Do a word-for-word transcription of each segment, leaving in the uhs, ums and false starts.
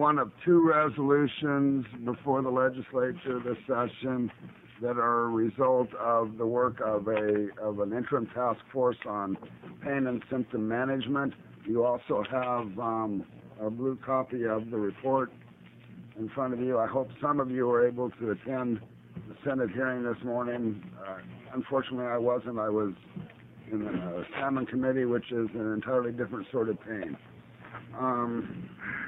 one of two resolutions before the legislature this session that are a result of the work of a of an interim task force on pain and symptom management. You also have um, a blue copy of the report in front of you. I hope some of you were able to attend the Senate hearing this morning. Uh, unfortunately, I wasn't. I was in the Salmon Committee, which is an entirely different sort of pain. Um,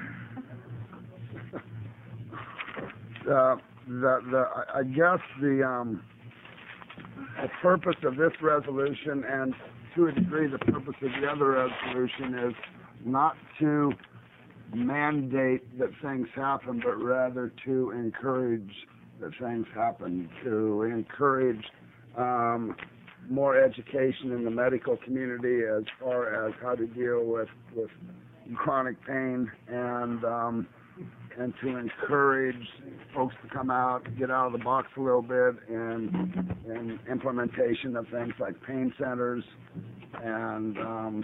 the, the, the, I guess the, um, the purpose of this resolution, and to a degree the purpose of the other resolution, is not to mandate that things happen, but rather to encourage that things happen, to encourage um, more education in the medical community as far as how to deal with, with chronic pain, and um, and to encourage folks to come out, get out of the box a little bit, and and implementation of things like pain centers, and um,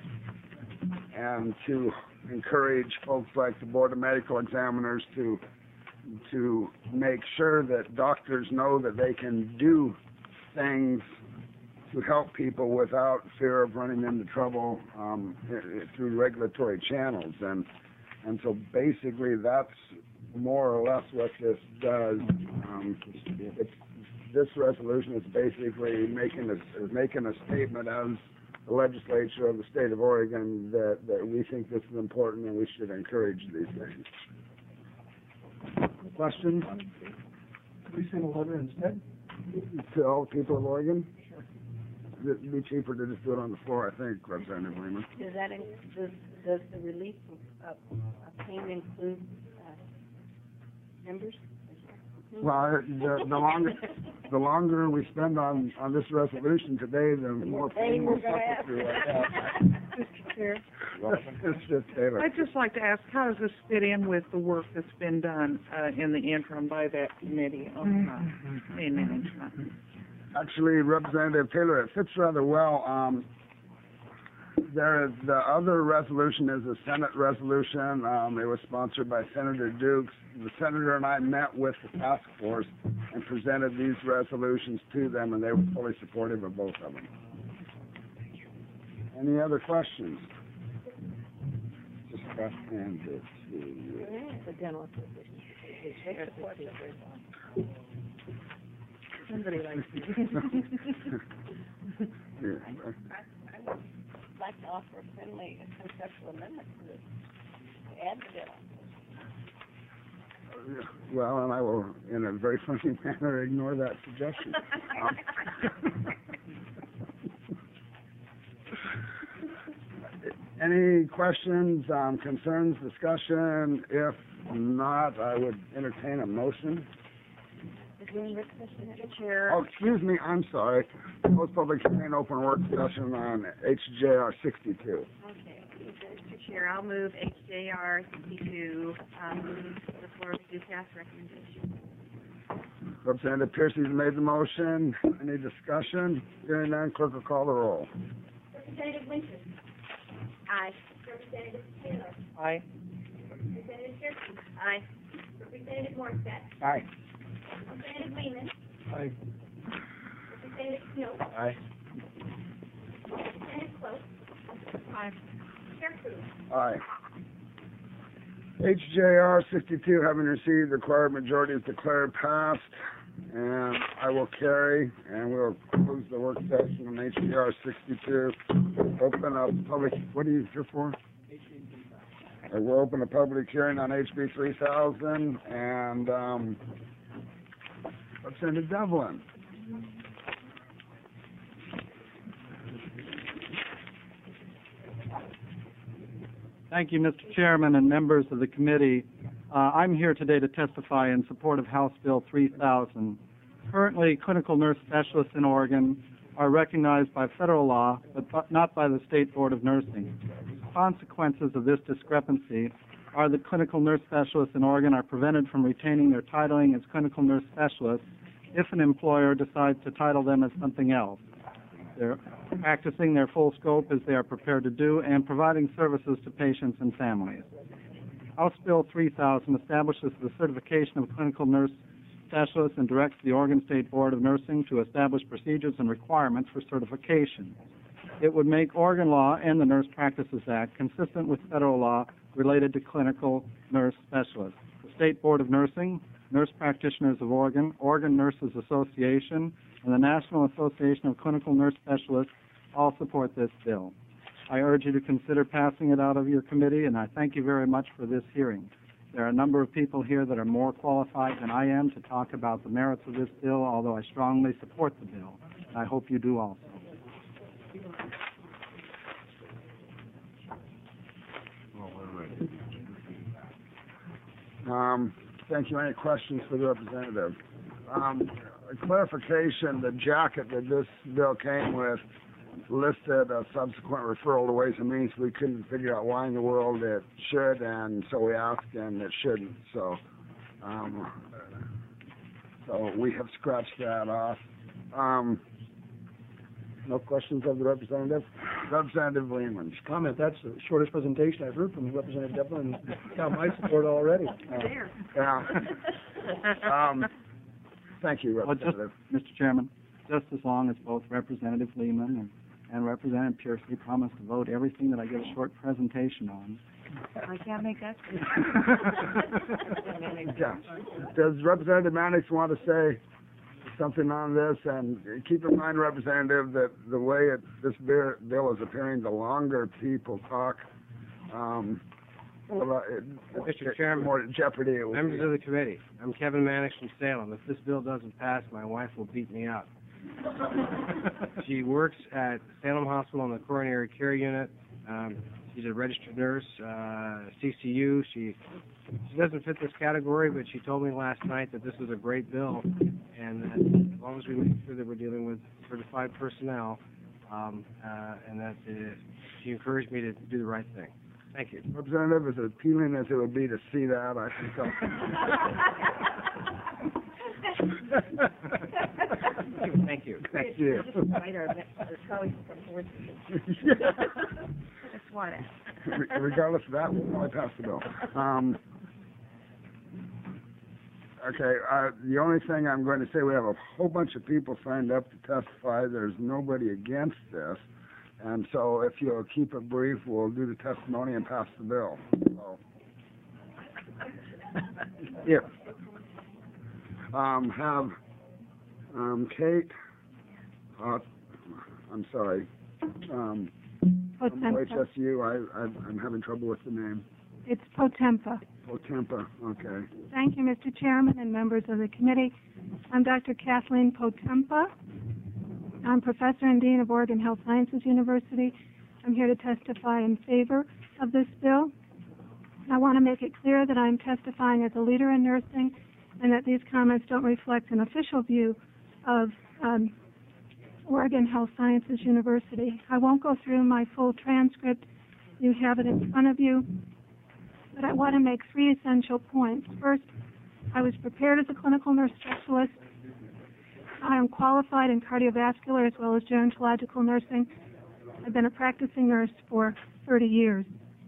and to encourage folks like the Board of Medical Examiners to to make sure that doctors know that they can do things to help people without fear of running into trouble um, through regulatory channels. And and so basically that's more or less what this does. Um, it's, this resolution is basically making a, is making a statement as the legislature of the state of Oregon that, that we think this is important and we should encourage these things. Questions? Can we send a letter instead? To all the people of Oregon? It'd be cheaper to just do it on the floor, I think, Representative Lehman. Does that in, does, does the relief of, of, of pain include uh, members? Well, the, the longer the longer we spend on, on this resolution today, the more pain we'll suffer through. Mister Chair, It's just Taylor. I'd just like to ask, how does this fit in with the work that's been done uh, in the interim by that committee on uh, pain management? Actually, Representative Taylor, it fits rather well. Um, there is, the other resolution is a Senate resolution. Um, it was sponsored by Senator Dukes. The senator and I met with the task force and presented these resolutions to them, and they were fully supportive of both of them. Any other questions? Just press hand it to you. The dental association. Somebody likes to. Yeah. I would like to offer a friendly conceptual amendment to this, to add the dental. Well, and I will, in a very funny manner, ignore that suggestion. Um, any questions, um, concerns, discussion? If not, I would entertain a motion. Mister Chair. Oh, excuse me, I'm sorry. Post public hearing, open work session on H J R sixty-two. Okay, Mister Chair, I'll move H J R sixty-two, um, to the floor with due pass recommendation. Representative Piercy's made the motion. Any discussion? Hearing none, clerk will call the roll. Representative Winter. Aye. Representative Taylor. Aye. Representative Piercy. Aye. Representative Morissette. Aye. Representative Lehman. Aye. Representative Snow. Aye. Representative Close. Aye. Chair Cruz. Aye. H J R sixty-two, having received the required majority, is declared passed, and I will carry, and we'll close the work session on H J R sixty-two. Open up public, what are you here for? Uh, we'll open a public hearing on H B three thousand, and um, Representative Devlin. Thank you, Mister Chairman and members of the committee. Uh, I'm here today to testify in support of House Bill three thousand. Currently, clinical nurse specialists in Oregon are recognized by federal law, but not by the State Board of Nursing. Consequences of this discrepancy are that clinical nurse specialists in Oregon are prevented from retaining their titling as clinical nurse specialists if an employer decides to title them as something else. They're practicing their full scope as they are prepared to do and providing services to patients and families. House Bill three thousand establishes the certification of clinical nurse specialists and directs the Oregon State Board of Nursing to establish procedures and requirements for certification. It would make Oregon law and the Nurse Practices Act consistent with federal law related to clinical nurse specialists. The State Board of Nursing, Nurse Practitioners of Oregon, Oregon Nurses Association, and the National Association of Clinical Nurse Specialists all support this bill. I urge you to consider passing it out of your committee, and I thank you very much for this hearing. There are a number of people here that are more qualified than I am to talk about the merits of this bill, although I strongly support the bill. I hope you do also. Um, thank you. Any questions for the representative? Um, a clarification, the jacket that this bill came with listed a subsequent referral to Ways and Means. We couldn't figure out why in the world it should, and so we asked, and it shouldn't. So, um, so we have scratched that off. Um, no questions of the representative? Representative Lehman. Comment, that's the shortest presentation I've heard from Representative Devlin, and got my support already. There. Yeah. Um, thank you, Well, just, Representative. Mister Chairman, just as long as both Representative Lehman and, and Representative Piercy promise to vote everything that I give a short presentation on. I can't make that. Yeah. Does Representative Mannix want to say something on this? And keep in mind, Representative, that the way it, this bill, bill is appearing, the longer people talk, um, well, it, Mister it, Chairman, more jeopardy it will members be. of the committee, I'm Kevin Mannix from Salem. If this bill doesn't pass, my wife will beat me up. She works at Salem Hospital in the coronary care unit. Um, she's a registered nurse, uh, C C U. She she doesn't fit this category, but she told me last night that this was a great bill, and that as long as we make sure that we're dealing with certified personnel, um, uh, and that uh, she encouraged me to do the right thing. Thank you. Representative, as appealing as it would be to see that, I think so. Thank you. Thank you. Just want it. Re- Regardless of that, we'll probably pass the bill. Um, okay, uh, the only thing I'm going to say, we have a whole bunch of people signed up to testify. There's nobody against this. And so if you'll keep it brief, we'll do the testimony and pass the bill. So. Here. Um, have um, Kate, uh, I'm sorry, um, from O H S U, I, I, I'm having trouble with the name. It's Potempa. Potempa, okay. Thank you, Mister Chairman and members of the committee. I'm Doctor Kathleen Potempa. I'm Professor and Dean of Oregon Health Sciences University. I'm here to testify in favor of this bill. I want to make it clear that I'm testifying as a leader in nursing and that these comments don't reflect an official view of um, Oregon Health Sciences University. I won't go through my full transcript. You have it in front of you. But I want to make three essential points. First, I was prepared as a clinical nurse specialist. I am qualified in cardiovascular as well as gerontological nursing. I've been a practicing nurse for thirty years.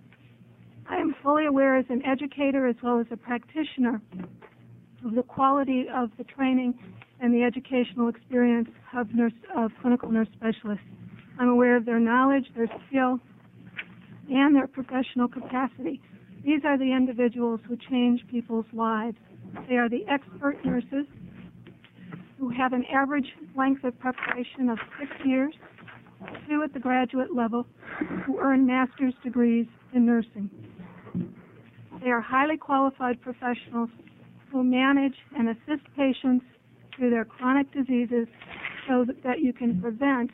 I am fully aware as an educator as well as a practitioner of the quality of the training and the educational experience of, nurse, of clinical nurse specialists. I'm aware of their knowledge, their skill, and their professional capacity. These are the individuals who change people's lives. They are the expert nurses who have an average length of preparation of six years, two at the graduate level, who earn master's degrees in nursing. They are highly qualified professionals who manage and assist patients through their chronic diseases so that, that you can prevent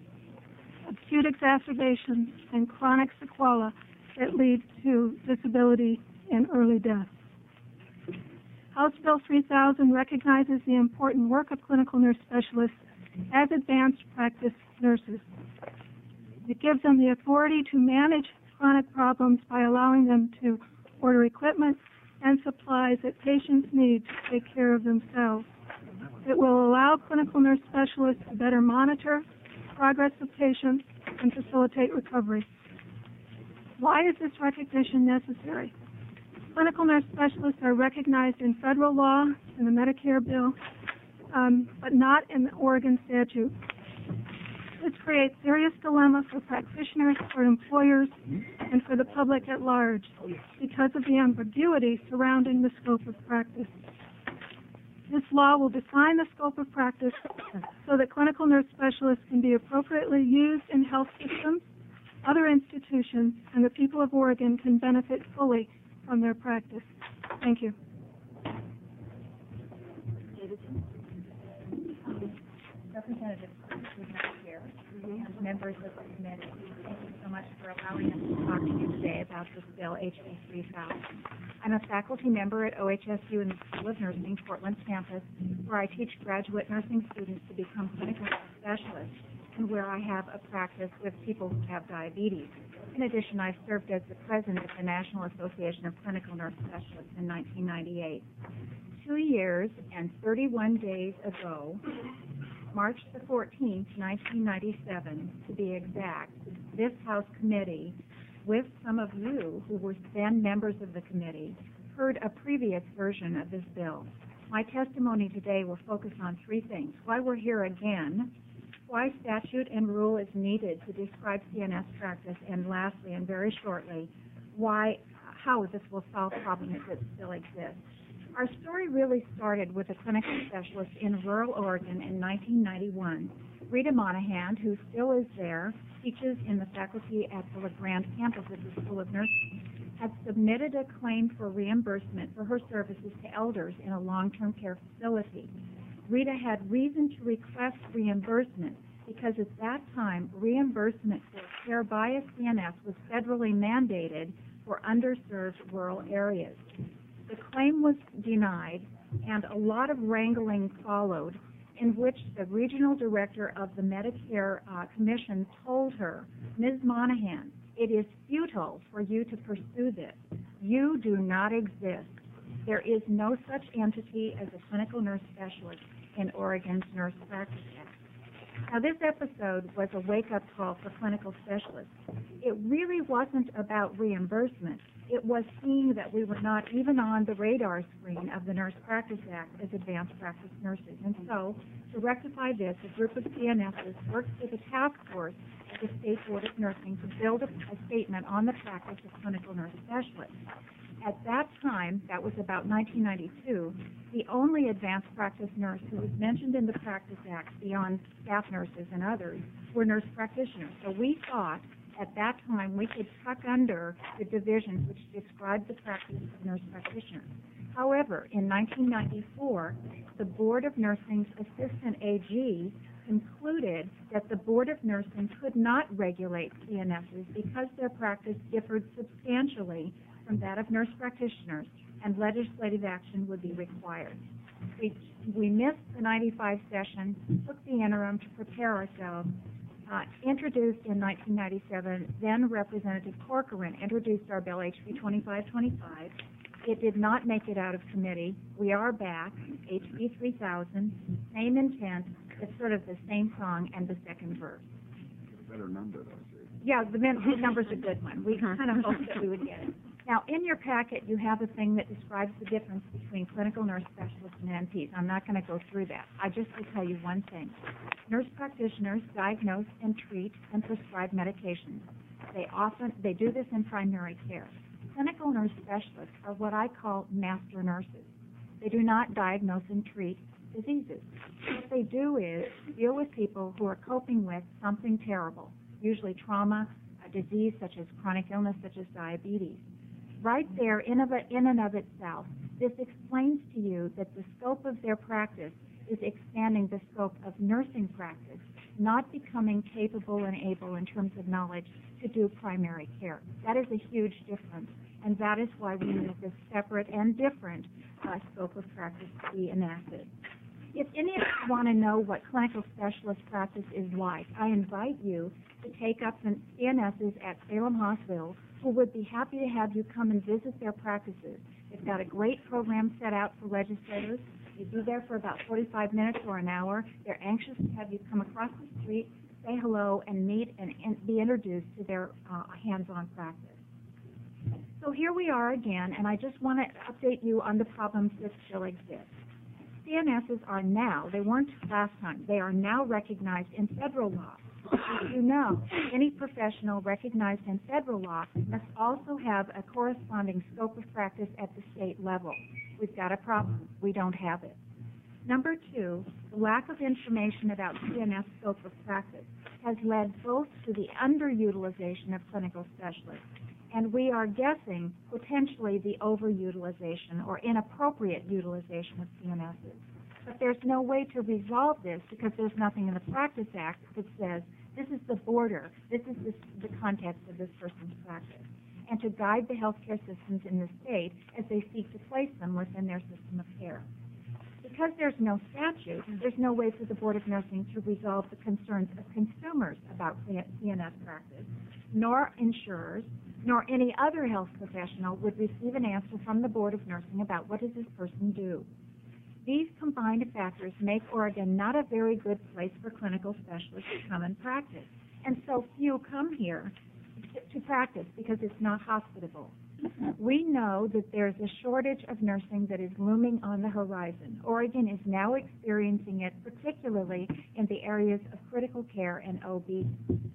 acute exacerbations and chronic sequela that lead to disability and early death. House Bill three thousand recognizes the important work of clinical nurse specialists as advanced practice nurses. It gives them the authority to manage chronic problems by allowing them to order equipment and supplies that patients need to take care of themselves. It will allow clinical nurse specialists to better monitor progress of patients and facilitate recovery. Why is this recognition necessary? Clinical nurse specialists are recognized in federal law, in the Medicare bill, um, but not in the Oregon statute. This creates serious dilemma for practitioners, for employers, and for the public at large because of the ambiguity surrounding the scope of practice. This law will define the scope of practice so that clinical nurse specialists can be appropriately used in health systems, other institutions, and the people of Oregon can benefit fully from their practice. Thank you. Representative Cruz is not here, and members of the committee, thank you so much for allowing us to talk to you today about this bill, H B three thousand. I'm a faculty member at O H S U in the School of Nursing, Portland campus, where I teach graduate nursing students to become clinical nurse specialists, and where I have a practice with people who have diabetes. In addition, I've served as the president of the National Association of Clinical Nurse Specialists in nineteen ninety-eight. Two years and thirty-one days ago, March the fourteenth, nineteen ninety-seven, to be exact, this House committee, with some of you who were then members of the committee, heard a previous version of this bill. My testimony today will focus on three things: why we're here again, why statute and rule is needed to describe C N S practice, and lastly, and very shortly, why, how this will solve problems that still exist. Our story really started with a clinical specialist in rural Oregon in nineteen ninety-one. Rita Monahan, who still is there, teaches in the faculty at the LeGrand campus of the School of Nursing, had submitted a claim for reimbursement for her services to elders in a long-term care facility. Rita had reason to request reimbursement because at that time, reimbursement for care by a C N S was federally mandated for underserved rural areas. The claim was denied, and a lot of wrangling followed, in which the regional director of the Medicare uh, Commission told her, Miz Monahan, it is futile for you to pursue this. You do not exist. There is no such entity as a clinical nurse specialist in Oregon's Nurse Practice Act. Now, this episode was a wake-up call for clinical specialists. It really wasn't about reimbursement. It was seeing that we were not even on the radar screen of the Nurse Practice Act as advanced practice nurses. And so, to rectify this, a group of C N Ss worked with a task force at the State Board of Nursing to build a, a statement on the practice of clinical nurse specialists. At that time, that was about nineteen ninety-two, the only advanced practice nurse who was mentioned in the Practice Act beyond staff nurses and others were nurse practitioners. So we thought at that time we could tuck under the divisions which described the practice of nurse practitioners. However, in nineteen ninety-four, the Board of Nursing's Assistant A G concluded that the Board of Nursing could not regulate C N Ss because their practice differed substantially from that of nurse practitioners, and legislative action would be required. We, we missed the ninety-five session, took the interim to prepare ourselves, uh, introduced in nineteen ninety-seven, then Representative Corcoran introduced our bill H B twenty-five twenty-five. It did not make it out of committee. We are back, H B three thousand, same intent, it's sort of the same song and the second verse. Better number, though, see. Yeah, the, min- the number's a good one. We kind of hoped that we would get it. Now, in your packet, you have a thing that describes the difference between clinical nurse specialists and N Ps. I'm not going to go through that. I just will tell you one thing. Nurse practitioners diagnose and treat and prescribe medications. They often, they do this in primary care. Clinical nurse specialists are what I call master nurses. They do not diagnose and treat diseases. What they do is deal with people who are coping with something terrible, usually trauma, a disease such as chronic illness such as diabetes. Right there, in, of it, in and of itself, this explains to you that the scope of their practice is expanding the scope of nursing practice, not becoming capable and able in terms of knowledge to do primary care. That is a huge difference, and that is why we need this separate and different uh, scope of practice to be enacted. If any of you want to know what clinical specialist practice is like, I invite you to take up some C N Ss at Salem Hospital who would be happy to have you come and visit their practices. They've got a great program set out for legislators. You be there for about forty-five minutes or an hour. They're anxious to have you come across the street, say hello, and meet and, and be introduced to their uh, hands-on practice. So here we are again, and I just want to update you on the problems that still exist. C N Ss are now, they weren't last time, they are now recognized in federal law. As you know, any professional recognized in federal law must also have a corresponding scope of practice at the state level. We've got a problem. We don't have it. Number two, the lack of information about C N S scope of practice has led both to the underutilization of clinical specialists, and we are guessing potentially the overutilization or inappropriate utilization of C N Ss. But there's no way to resolve this because there's nothing in the Practice Act that says this is the border, this is the, the context of this person's practice, and to guide the healthcare systems in the state as they seek to place them within their system of care. Because there's no statute, there's no way for the Board of Nursing to resolve the concerns of consumers about C N S practice, nor insurers, nor any other health professional would receive an answer from the Board of Nursing about what does this person do. These combined factors make Oregon not a very good place for clinical specialists to come and practice, and so few come here to practice because it's not hospitable. We know that there's a shortage of nursing that is looming on the horizon. Oregon is now experiencing it, particularly in the areas of critical care and O B.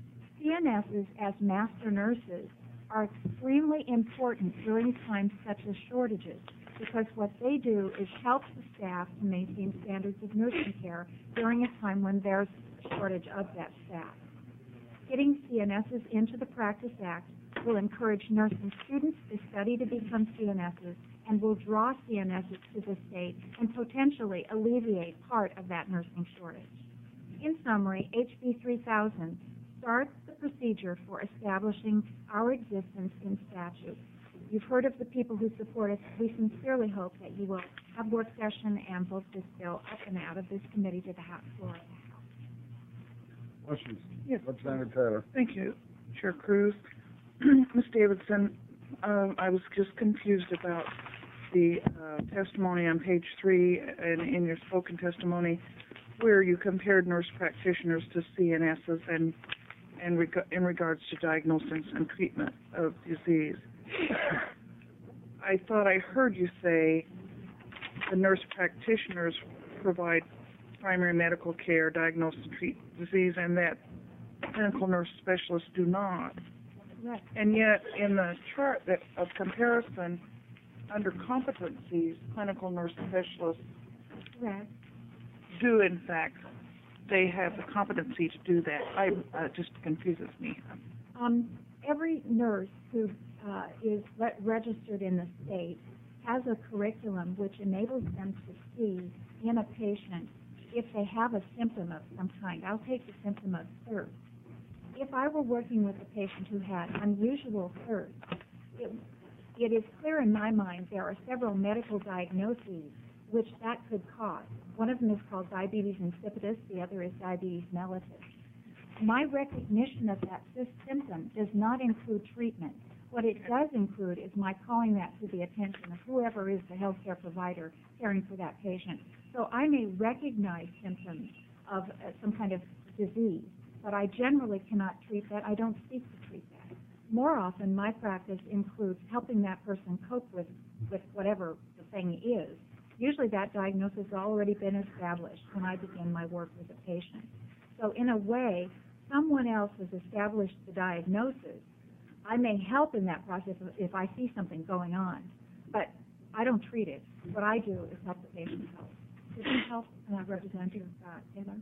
C N Ss as master nurses are extremely important during times such as shortages, because what they do is help the staff to maintain standards of nursing care during a time when there's a shortage of that staff. Getting C N Ss into the Practice Act will encourage nursing students to study to become C N Ss and will draw C N Ss to the state and potentially alleviate part of that nursing shortage. In summary, H B three thousand starts the procedure for establishing our existence in statute. You've heard of the people who support us. We sincerely hope that you will have work session and vote this bill up and out of this committee to the House floor of the House. Questions? Yes. Representative Taylor. Thank you, Chair Cruz. Miz Davidson, um, I was just confused about the uh, testimony on page three and in your spoken testimony where you compared nurse practitioners to C N Ss and, and reg- in regards to diagnosis and treatment of disease. I thought I heard you say the nurse practitioners provide primary medical care, diagnose and treat disease, and that clinical nurse specialists do not. Correct. And yet, in the chart that, of comparison, under competencies, clinical nurse specialists Correct. do, in fact, they have the competency to do that. I, uh, it just confuses me. Um, every nurse who uh, is re- registered in the state has a curriculum which enables them to see in a patient if they have a symptom of some kind. I'll take the symptom of thirst. If I were working with a patient who had unusual thirst, it, it is clear in my mind there are several medical diagnoses which that could cause. One of them is called diabetes insipidus, the other is diabetes mellitus. My recognition of that symptom does not include treatment. What it does include is my calling that to the attention of whoever is the healthcare provider caring for that patient. So I may recognize symptoms of uh, some kind of disease, but I generally cannot treat that. I don't seek to treat that. More often, my practice includes helping that person cope with, with whatever the thing is. Usually that diagnosis has already been established when I begin my work with a patient. So in a way, someone else has established the diagnosis. I may help in that process if I see something going on, but I don't treat it. What I do is help the patient help. Does that help, uh, Representative uh, Taylor?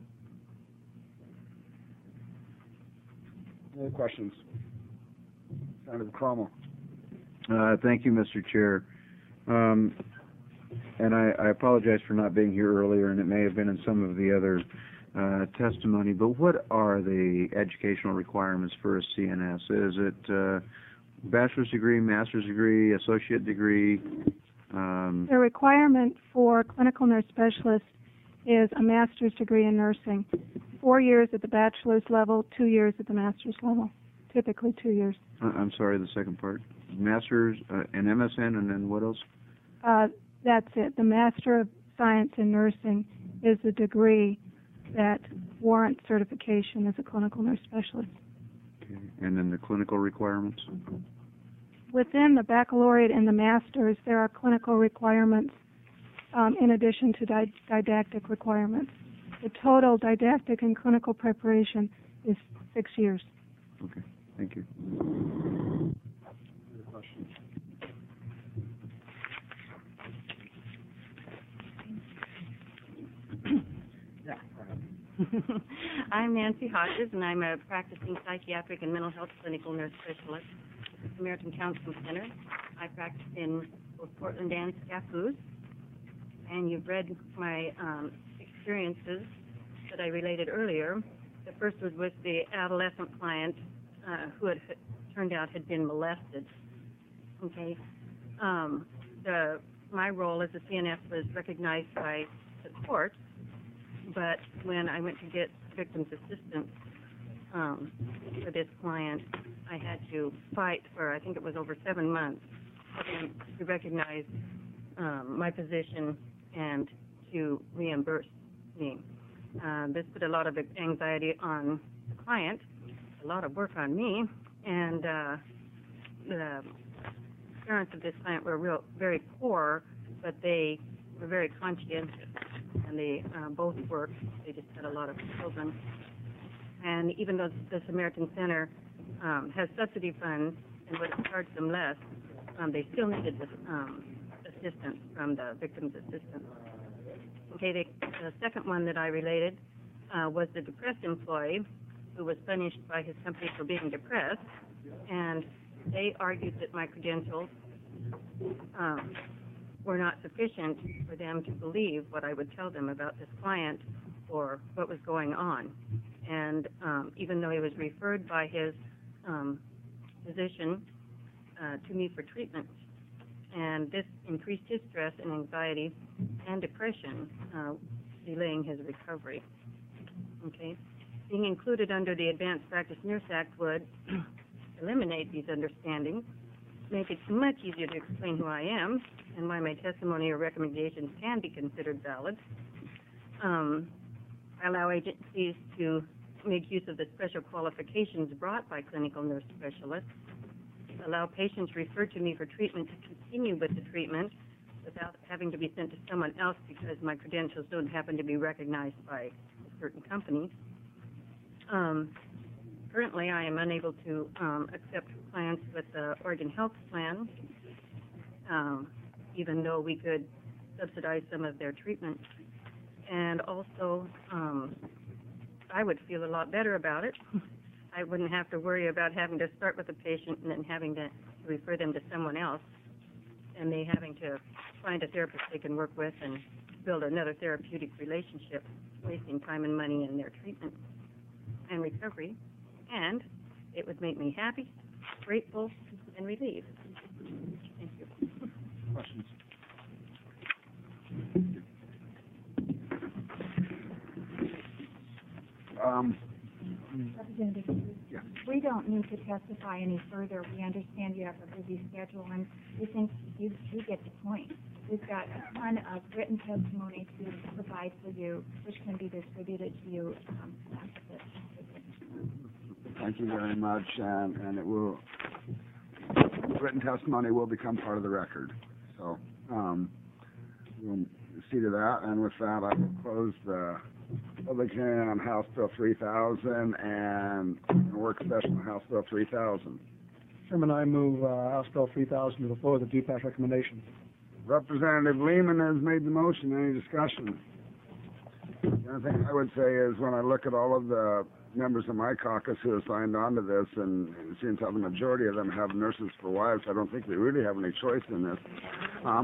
Any other questions? Senator Cromwell. Uh, thank you, Mister Chair. Um, and I, I apologize for not being here earlier, and it may have been in some of the other uh, testimony, but what are the educational requirements for a C N S? Is it uh, bachelor's degree, master's degree, associate degree? Um, The requirement for clinical nurse specialists is a master's degree in nursing, four years at the bachelor's level, two years at the master's level, typically two years. I'm sorry, the second part. Master's, uh, an M S N, and then what else? Uh, that's it. The Master of Science in Nursing is a degree that warrants certification as a clinical nurse specialist. Okay. And then the clinical requirements? within the baccalaureate and the master's, there are clinical requirements um, in addition to di- didactic requirements. The total didactic and clinical preparation is six years. Okay, thank you. I'm Nancy Hodges, and I'm a practicing psychiatric and mental health clinical nurse specialist at the Samaritan Counseling Center. I practice in both Portland and Scappoose, and you've read my um, experiences that I related earlier. The first was with the adolescent client uh, who had had turned out had been molested. Okay, um, the my role as a C N F was recognized by the court. But when I went to get victim's assistance um, for this client, I had to fight for, I think it was over seven months, for them to recognize um, my position and to reimburse me. Uh, this put a lot of anxiety on the client, a lot of work on me, and uh, the parents of this client were real, very poor, but they were very conscientious. And they uh, both worked. They just had a lot of children. And even though the Samaritan Center um, has subsidy funds and would have charged them less, um, they still needed this um, assistance from the victim's assistance. Okay, they, the second one that I related uh, was the depressed employee who was punished by his company for being depressed, and they argued that my credentials um, were not sufficient for them to believe what I would tell them about this client or what was going on. And um, even though he was referred by his um, physician uh, to me for treatment, and this increased his stress and anxiety and depression, uh, delaying his recovery. Okay, being included under the Advanced Practice Nurse Act would eliminate these understandings, make it much easier to explain who I am and why my testimony or recommendations can be considered valid. Um, allow agencies to make use of the special qualifications brought by clinical nurse specialists. Allow patients referred to me for treatment to continue with the treatment without having to be sent to someone else because my credentials don't happen to be recognized by a certain company. Um, currently, I am unable to um, accept clients with the Oregon Health Plan, um, even though we could subsidize some of their treatment. And also, um, I would feel a lot better about it. I wouldn't have to worry about having to start with a patient and then having to refer them to someone else, and they having to find a therapist they can work with and build another therapeutic relationship, wasting time and money in their treatment and recovery. And it would make me happy, grateful, and relieved. Thank you. Questions? Um, Representative Cruz, yeah. we don't need to testify any further. We understand you have a busy schedule, and we think you, you get the point. We've got a ton of written testimony to provide for you, which can be distributed to you um, after this. Thank you very much, and, and it will, written testimony will become part of the record. So, um, we'll see to that, and with that, I will close the public hearing on House Bill three thousand and work session on House Bill three thousand. Chairman, I move uh, House Bill three thousand to the floor with a due pass recommendation. Representative Lehman has made the motion. Any discussion? The only thing I would say is when I look at all of the members of my caucus who have signed on to this, and it seems how the majority of them have nurses for wives, I don't think we really have any choice in this. Um,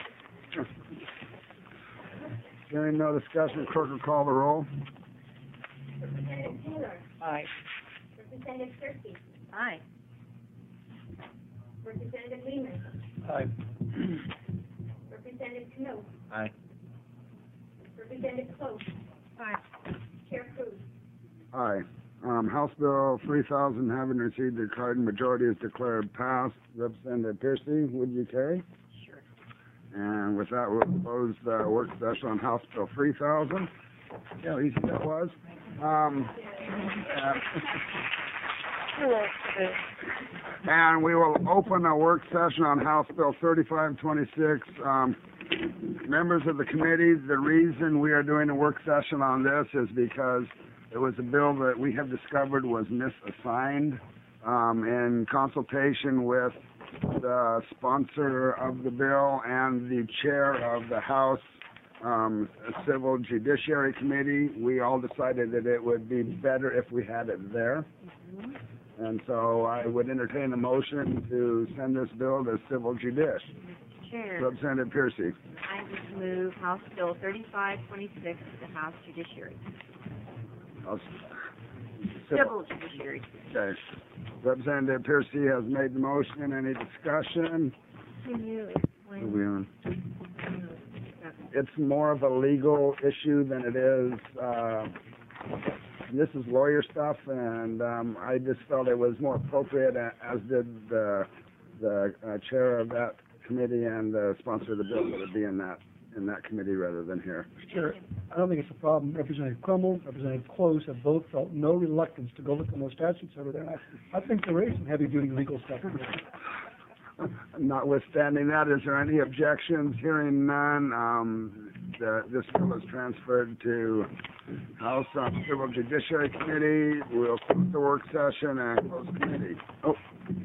Hearing no discussion, clerk will call the roll. Representative Taylor. Aye. Representative Turkey. Aye. Representative Lehman. Aye. Representative Knopf. Aye. Representative Close. Aye. Chair Cruz. Aye. Um, House Bill three thousand having received the card majority is declared passed. Representative Piercy, would you carry? Sure. And with that, we'll close the work session on House Bill three thousand. Yeah, easy that was. Um, uh, And we will open a work session on House Bill thirty-five twenty-six. Um, members of the committee, the reason we are doing a work session on this is because it was a bill that we have discovered was misassigned, um, in consultation with the sponsor of the bill and the chair of the House um, Civil Judiciary Committee. We all decided that it would be better if we had it there. And so I would entertain a motion to send this bill to Civil Judice. Chair, Representative Piercy. I would move House Bill thirty-five twenty-six to the House Judiciary, I'll- Civil Judiciary. Okay. Representative Piercy has made the motion. Any discussion? Can you Are explain? we on? It's more of a legal issue than it is, uh, this is lawyer stuff, and um, I just felt it was more appropriate, a- as did the, the uh, chair of that committee and the sponsor of the bill, that it be in that, in that committee rather than here. Mister Chair, I don't think it's a problem. Representative Crummell, Representative Close have both felt no reluctance to go look at those statutes over there. I, I think there is some heavy-duty legal stuff in there. Notwithstanding that, is there any objections? Hearing none, um, the, this bill is transferred to House um, Civil Judiciary Committee. We'll close the work session and close the committee. Oh,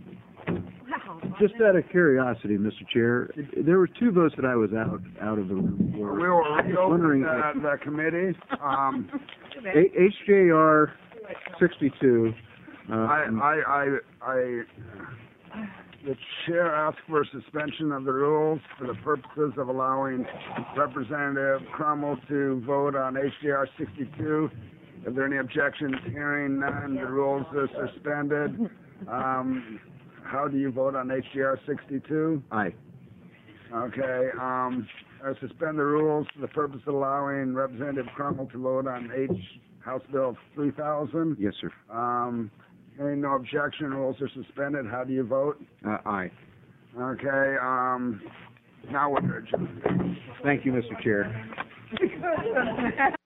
Wow. just out of curiosity, Mister Chair, there were two votes that I was out, out of the room We for. will reopen wondering the, the committee. Um, A- H J R sixty-two. uh, I, I, I, I, the chair asks for suspension of the rules for the purposes of allowing Representative Crummell to vote on H J R sixty-two. Are there any objections? Hearing none, the rules are suspended. Um, how do you vote on H J R sixty-two? Aye. Okay, um, I suspend the rules for the purpose of allowing Representative Crummell to vote on H, House Bill three thousand. Yes, sir. Um, hearing no objection, rules are suspended. How do you vote? Uh, aye. Okay, um, now we're adjourned. Thank you, Mister Chair.